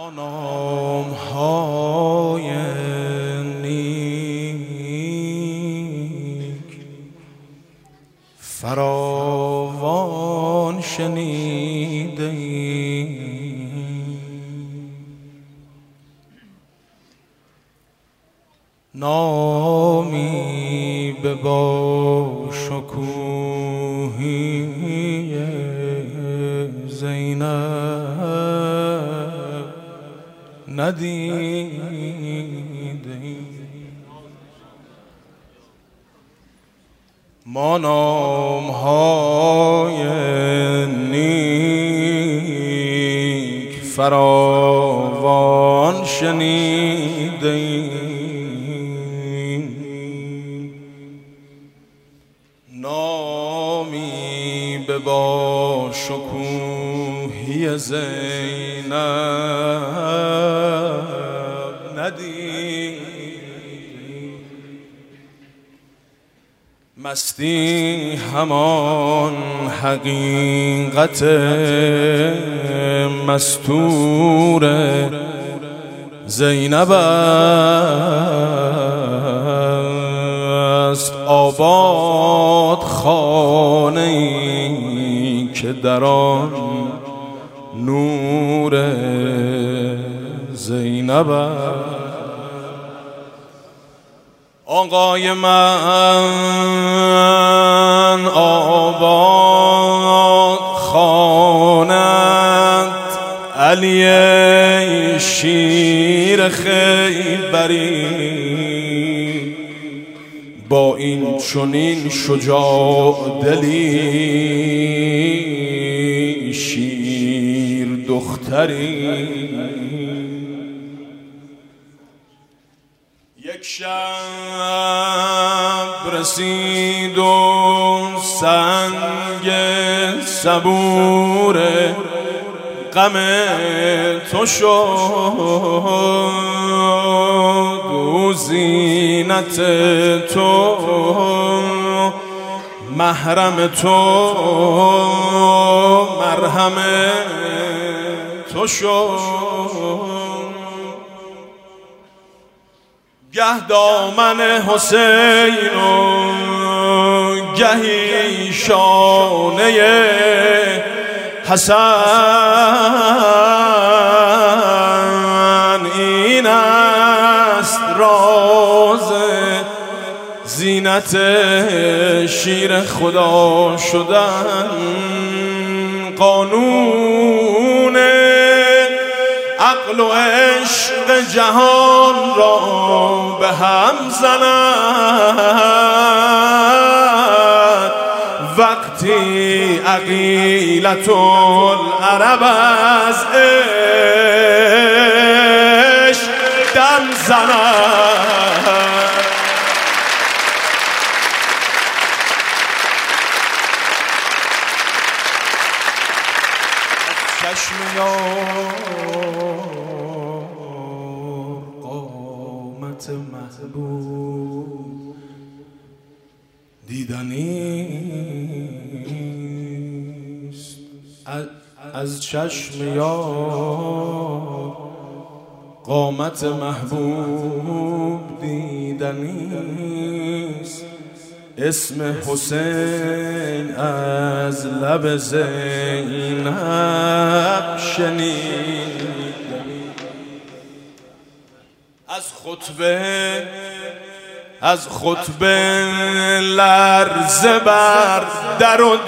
نام‌های نیک فراوان شنیدیم، نامی به با شکوهی زینب ندیدیم. ما نام‌های نیک فراوان شنیدیم، نامی به با شکوهی زینب ندیدیم. مستی همان حقیقت مستور زینب است، آباد خانه‌ای که در آن نور زینب است. آقای من آباد خانت علی شیر خیبری، با این چنین شجاع دلی شیر دختری. یک شب رسید و سنگ صبور غم تو شد و زینت تو محرم تو مرهم تو شد. گه دامن حسین و گهی شانه حسن، این است راز زینت شیر خدا شدن. قانون عقل و عشق جهان را به هم زند وقتی عقیلة العرب از عشق دم زند. چشم یار قامت محبوب دیدنیست، از چشم یار قامت محبوب دیدنیست. اسم حسین از لب زینب شنیدنی، از خطبه لرزه بر در و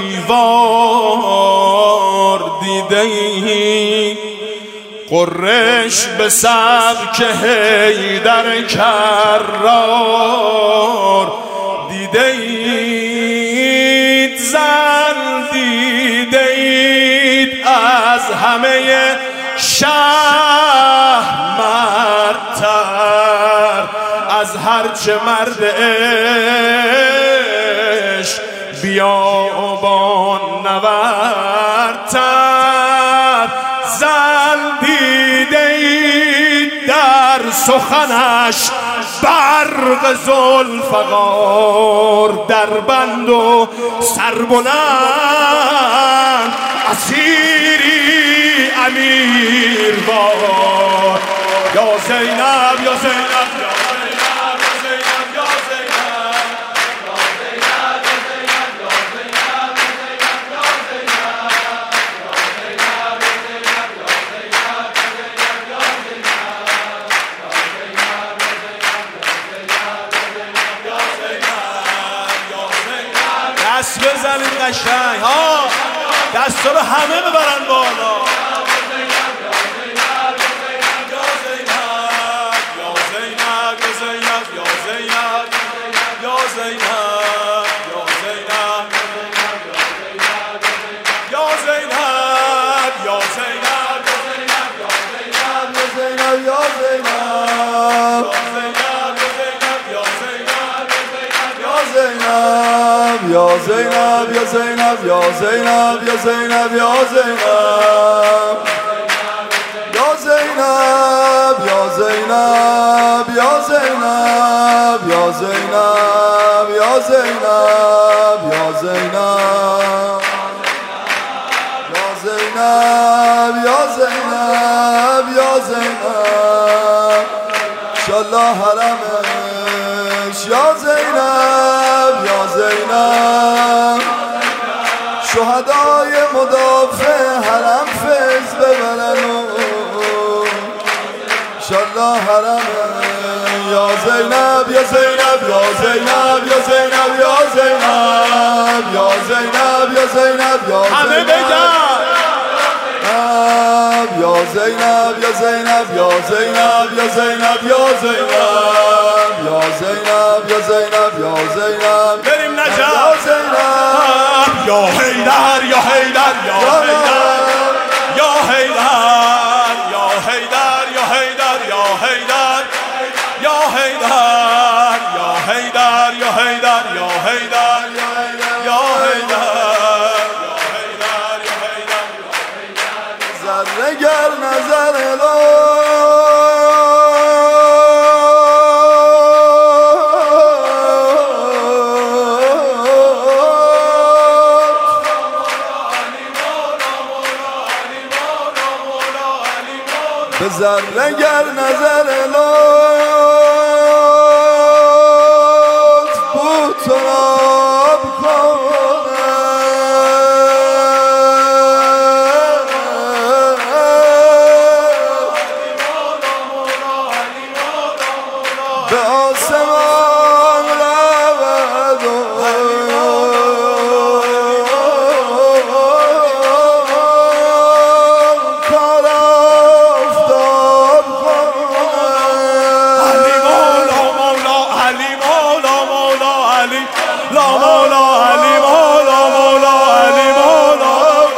دیوار دیده‌ای، قرش به سبک حیدر کرار دیدید، زن دیدید از همه شهر مردتر، از هرچه مرد عشق بیابان نوردتر. زن دیدید در سخنش برق ذوالفقار، در بند و سربلند اسیری امیر باد یا زینب یا زینب دست بزنید قشنگ ها، دست رو همه ببرن بالا. یا زینب یا زینب یا زینب یا زینب یا زینب یا زینب یا زینب یا زینب یا زینب یا زینب یا زینب یا زینب یا زینب یا زینب انشالله حرمش یا زینب یا زینب شهدای مدافع حرم فیض ببرن انشالله حرمش یا زینب یا زینب یا زینب یا زینب یا زینب یا زینب یا زینب یا همه بگن یا زینب یا زینب یا زینب یا زینب یا زینب یا زینب یا زینب یا زینب بریم نجف یا زینب یا حیدر یا حیدر یا حیدر یا حیدر یا حیدر یا حیدر یا حیدر یا حیدر یا حیدر یا حیدر یا حیدر یا حیدر ذره‌گر نظر به ذره‌گر نظر لطف بود تراب کنه به آسمان رود کار آفتاب کنه علی مولا مولا علی مولا مولا علی لا مولا علی مولا مولا علی مولا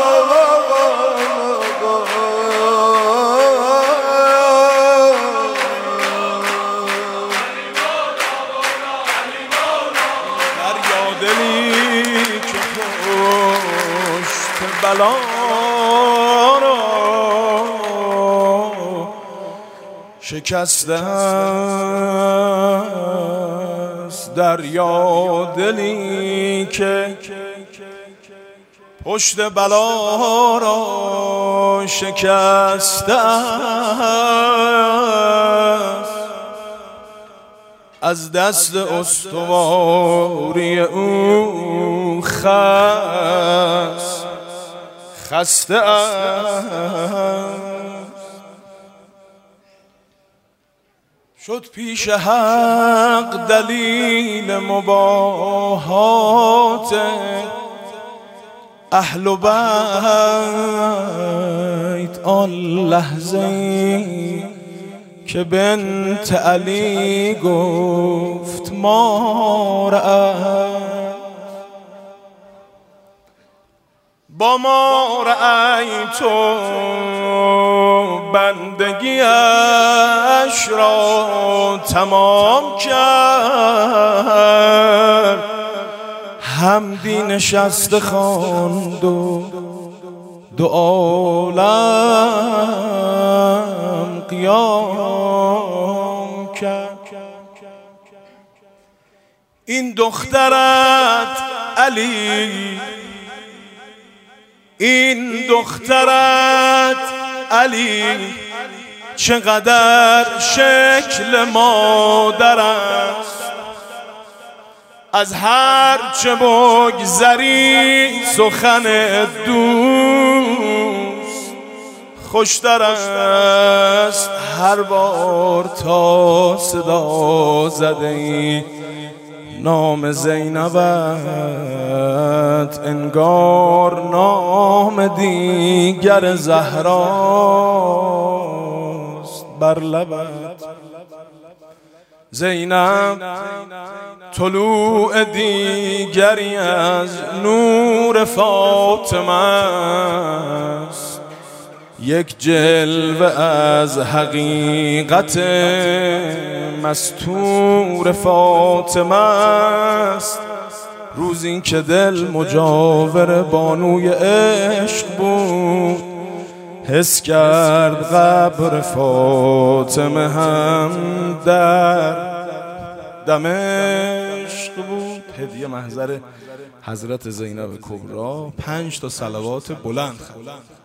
دریا دلی که پشت بلا را شکسته است، دریا دلی که پشت بلا را شکسته است، از دست استواری او خسته است. شد پیش حق دلیل مباهات اهل و بیت آن لحظه‌ای که بنت علی گفت ما رأت با ما رأیت بندگیش را تمام کرد، حمدی نشسته خواند و دو عالم قیام کرد. این دخترت علی، این دخترت علی چقدر شکل مادر است، از هر چه بگذری سخن دوست خوشتر است. هر بار تا صدا زده ای نام زینبت، انگار نام دیگر زهراست بر لبت. زینب طلوع دیگری از نور فاطمه است، یک جلوه از حقیقت مستور فاطمه است. روزی که دل مجاور بانوی عشق بود، حس کرد قبر فاطمه هم در دمشق بود. هدیه محضر حضرت زینب کبری 5 تا صلوات بلند.